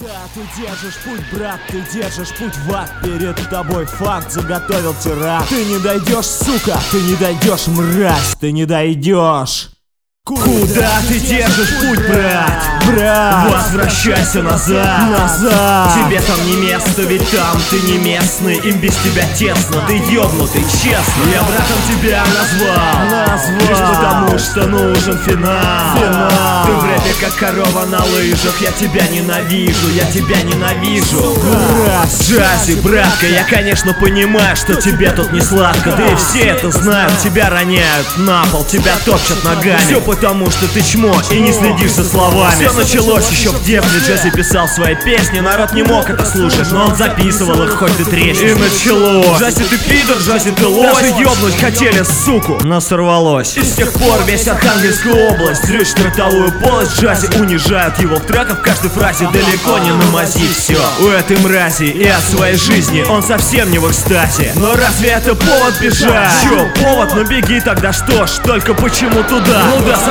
Куда ты держишь путь, брат, ты держишь путь в ад. Перед тобой факт заготовил тиран. Ты не дойдешь, сука, ты не дойдешь, мразь, ты не дойдешь. Куда ты держишь путь, брат? Брат, возвращайся назад. Тебе там не место, ведь там ты не местный. Им без тебя тесно, ты ёбнутый, честно. Я братом тебя назвал лишь потому, что нужен финал. Ты в рэпе как корова на лыжах. Я тебя ненавижу, я тебя ненавижу. Джази, братка, я конечно понимаю, что тебе тут не сладко. Да и все это знают, тебя роняют на пол, тебя топчут ногами. Все потому, что ты чмо и не следишь за словами. Все началось еще в детстве, Джази писал свои песни. Народ не мог это слушать, но он записывал их, хоть ты треснешь. И началось. Джази, ты пидор, Джази, ты лось. Даже ёбнуть хотели, суку, но сорвалось. И с тех пор весь Архангельская область дрючит ротовую полость. Джази унижают его в треках, в каждой фразе далеко не на мази. Все у этой мрази и от своей жизни он совсем не в экстазе. Но разве это повод бежать? Чё, повод? Ну беги тогда, что ж, только почему туда? Ну да,